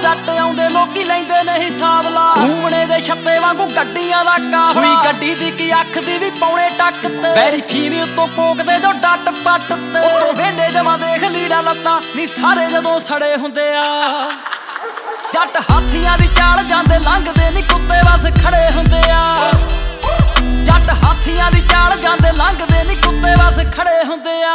जट आउंदे लोकी लैंदे ने हिसाब ला घूमने दे छत्ते वांगू गड्डियां दा काफला सुई गड्डी दी की अख दी भी पौने टक ते वैरी फीवी उत्तों कोक दे जो डट पट ते उत्तों वेले जमा देख लीड़ा लत्तां नी सारे जदों सड़े हुंदे आ जट हाथियां दी चाल जांदे लंघदे नी कुत्ते बस खड़े हुंदे आ जट हाथियां दी चाल जांदे लंघदे नी कुत्ते बस खड़े हुंदे आ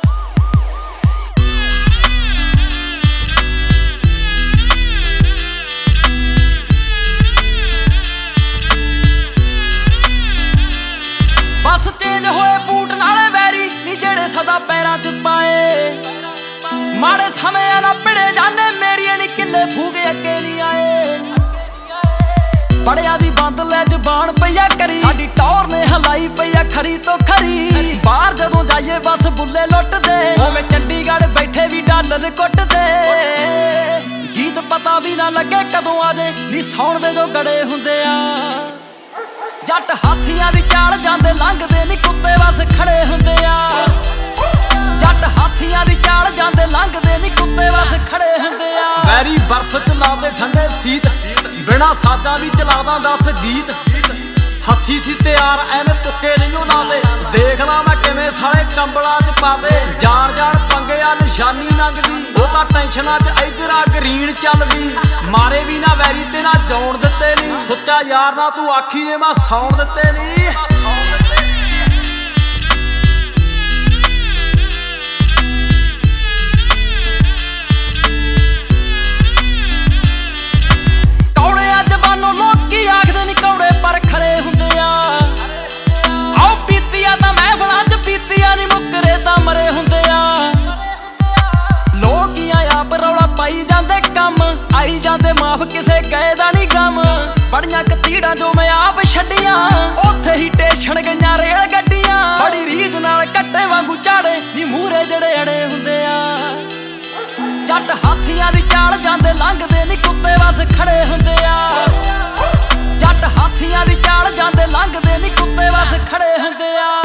बस चेंज होए बूट नाले वैरी नी जेड़े सदा पैरां च पाए माड़े समय ना भिड़े जाने मेरिए नी किले फूके अगे नी आए बड़िया दी बंद लै जबान पईया करी साडी टौर ने हलाई पईया खरी तो खरी बाहर जदों जाइए बस बुले लुट दे ओवें चंडीगढ़ बैठे भी डॉलर कुट दे गीत पता भी ना लगे कदों आजे नी सौण दे जो गड़े हुंदे आ जट हाथियां दी चाल जांदे लंघदे नी कुत्ते बस खड़े हुंदे आ जट हाथियां दी चाल जांदे लंघदे नी कुत्ते बस खड़े हुंदे आ वैरी बर्फ च लादे ठंडे सीत बिना साजा भी चलादा 10 गीत हथी सी तैयार एवें तुक्के नहीं लादे देख ला मैं किवें साले कंबला च पादे जान जान पंगे आ निशानी लंघदी ओह तां टेंशनां च इधर आ ग्रीन चलदी मारे भी ना वैरी ते ना जौन दित्ते नहीं सुच्चा यार ना तू आखी जे मैं सौण दित्ते नहीं पर खरे हुंदे आ आओ पीतिया तां महफिलां च पीतिया नी मुकरे तां मरे हुंदे आ लोग आप रौला पाई जांदे कम आई जांदे माफ किसे गए दा नी गम बड़ियां कतीड़ां जो मैं आप छड्डियां उत्थे ही टेशन गईयां रेल गड्डियां बड़ी रीझ नाल कट्टे वांगू झाड़े नी मूहरे जड़े अड़े हुंदे आ जट हाथियां दी चाल जांदे लंघदे नी कुत्ते बस खड़े हुंदे आ जट हाथियां दी चाल जांदे लंघदे नी कुत्ते बस खड़े हुंदे आ